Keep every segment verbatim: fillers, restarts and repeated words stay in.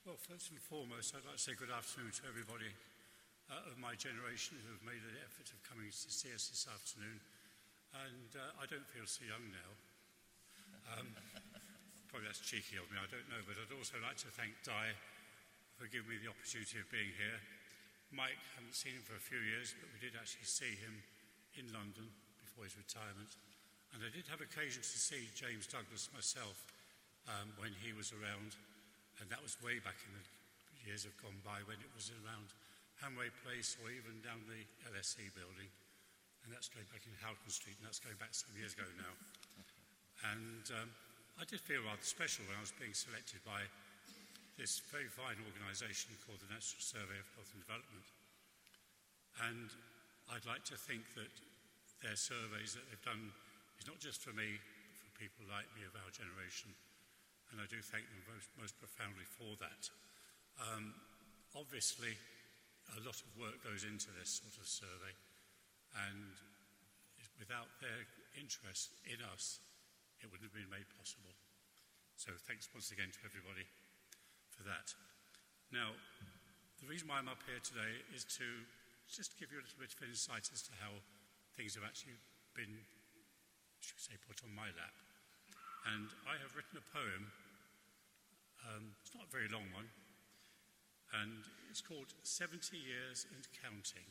Well, first and foremost, I'd like to say good afternoon to everybody uh, of my generation who have made the effort of coming to see us this afternoon. And uh, I don't feel so young now. Um, probably that's cheeky of me, I don't know. But I'd also like to thank Di for giving me the opportunity of being here. Mike, haven't seen him for a few years, but we did actually see him in London before his retirement. And I did have occasion to see James Douglas myself um, when he was around. And that was way back in the years have gone by when it was around Hanway Place or even down the L S E building. And that's going back in Houghton Street, and that's going back some years ago now. And um, I did feel rather special when I was being selected by this very fine organisation called the National Survey of Health and Development. And I'd like to think that their surveys that they've done is not just for me, but for people like me of our generation. And I do thank them most, most profoundly for that. Um, obviously, a lot of work goes into this sort of survey, and without their interest in us, it wouldn't have been made possible. So thanks once again to everybody for that. Now, the reason why I'm up here today is to just give you a little bit of insight as to how things have actually been, should we say, put on my lap. And I have written a poem, um, it's not a very long one, and it's called seventy years and Counting.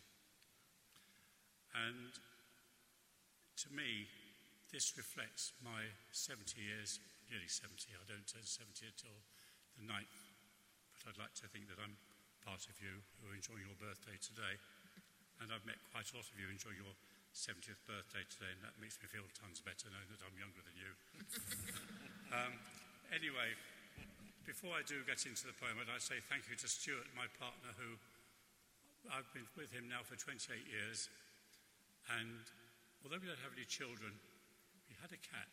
And to me, this reflects my seventy years, nearly seventy, I don't turn seventy until the ninth, but I'd like to think that I'm part of you who are enjoying your birthday today. And I've met quite a lot of you enjoying your seventieth birthday today, and that makes me feel tons better knowing that I'm younger than you. um, anyway, before I do get into the poem, I'd like to say thank you to Stuart, my partner, who I've been with him now for twenty-eight years, and although we don't have any children, we had a cat,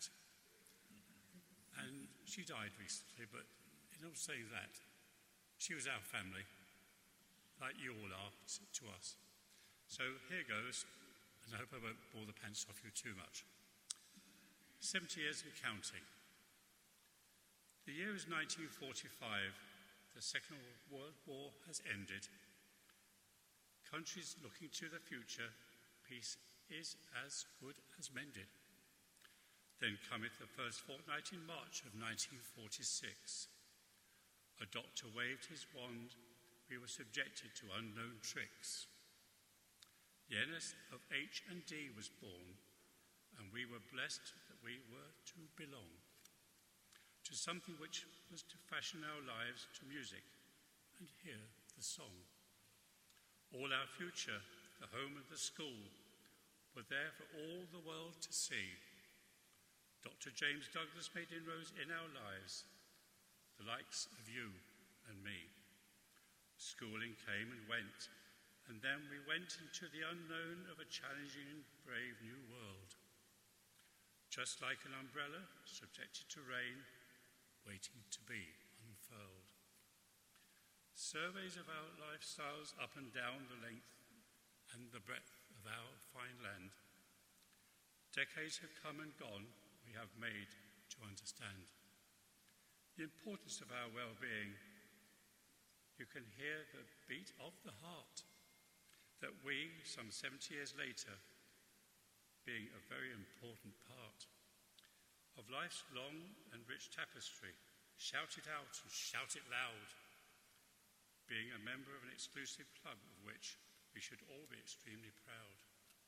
and she died recently, but in not saying that, she was our family, like you all are to us. So here goes. And I hope I won't bore the pants off you too much. seventy years and counting. The year is nineteen forty-five. The Second World War has ended. Countries looking to the future, peace is as good as mended. Then cometh the first fortnight in March of nineteen forty-six. A doctor waved his wand. We were subjected to unknown tricks. The Ennis of H and D was born, and we were blessed that we were to belong to something which was to fashion our lives to music and hear the song. All our future, the home and the school, were there for all the world to see. Doctor James Douglas made inroads in our lives, the likes of you and me. Schooling came and went, and then we went into the unknown of a challenging and brave new world. Just like an umbrella subjected to rain, waiting to be unfurled. Surveys of our lifestyles up and down the length and the breadth of our fine land. Decades have come and gone, we have made to understand. The importance of our well-being. You can hear the beat of the heart. That we, some seventy years later, being a very important part of life's long and rich tapestry, shout it out and shout it loud, being a member of an exclusive club of which we should all be extremely proud.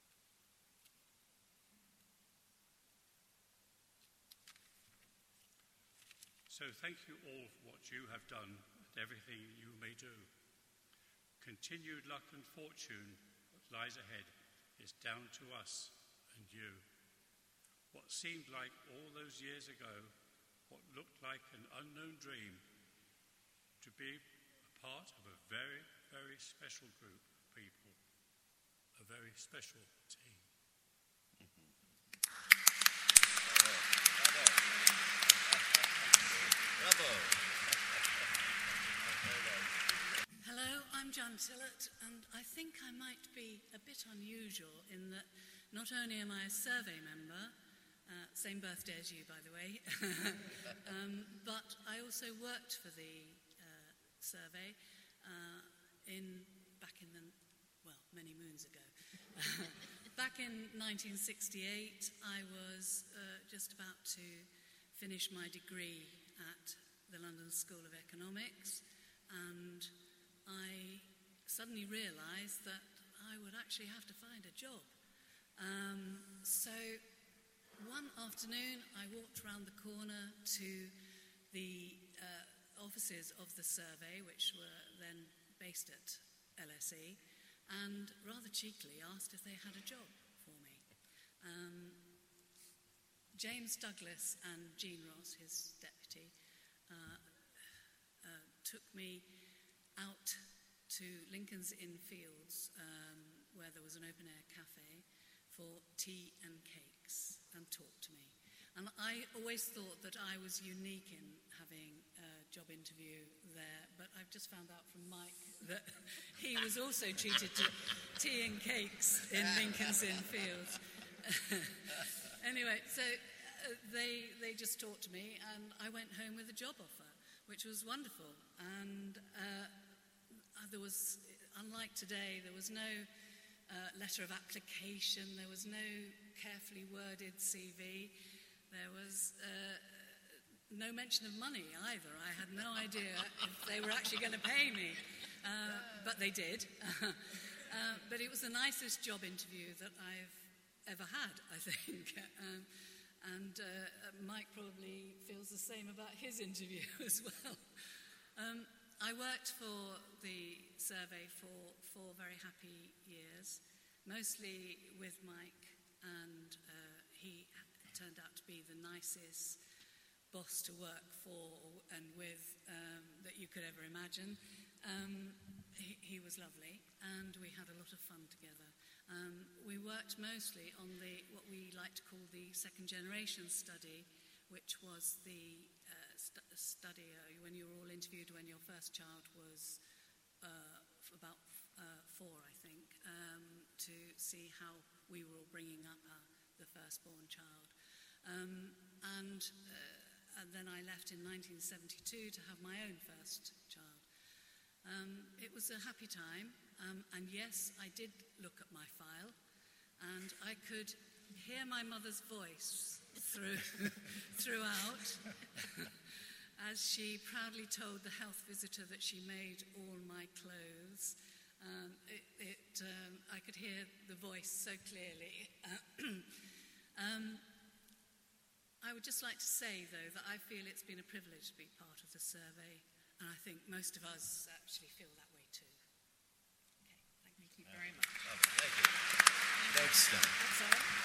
So thank you all for what you have done and everything you may do. Continued luck and fortune, what lies ahead, is down to us and you. What seemed like all those years ago, what looked like an unknown dream, to be a part of a very, very special group of people, a very special team. Bravo. Hello, I'm Jan Tillett, and I think I might be a bit unusual in that not only am I a survey member, uh, same birthday as you, by the way, um, but I also worked for the uh, survey uh, in back in the, well, many moons ago. Back in nineteen sixty-eight, I was uh, just about to finish my degree at the London School of Economics, and I suddenly realised that I would actually have to find a job. Um, so one afternoon, I walked round the corner to the uh, offices of the survey, which were then based at L S E, and rather cheekily asked if they had a job for me. Um, James Douglas and Jean Ross, his deputy, uh, uh, took me out to Lincoln's Inn Fields, um, where there was an open-air cafe, for tea and cakes, and talked to me. And I always thought that I was unique in having a job interview there, but I've just found out from Mike that he was also treated to tea and cakes in Lincoln's Inn Fields. Anyway, so uh, they, they just talked to me, and I went home with a job offer, which was wonderful. And uh, there was, unlike today, there was no uh, letter of application, there was no carefully worded C V, there was uh, no mention of money either. I had no idea if they were actually going to pay me, uh, but they did. uh, but it was the nicest job interview that I've ever had, I think. um, and uh, Mike probably feels the same about his interview as well. Um, I worked for the survey for four very happy years, mostly with Mike, and uh, he turned out to be the nicest boss to work for and with um, that you could ever imagine. Um, he, he was lovely, and we had a lot of fun together. Um, we worked mostly on the what we like to call the second generation study, which was the uh, st- study uh, when you were all interviewed when your first child was uh, about uh, four, I think, um, to see how we were all bringing up our, the firstborn child. Um, and, uh, and then I left in nineteen seventy-two to have my own first child. Um, it was a happy time, um, and yes, I did look at my file, and I could hear my mother's voice through, throughout as she proudly told the health visitor that she made all my clothes. Um, it, it, um, I could hear the voice so clearly. um, I would just like to say, though, that I feel it's been a privilege to be part of the survey, and I think most of us actually feel that way too. Okay, thank you, thank you very much. Oh, thank you. Thanks, Stan. That's all.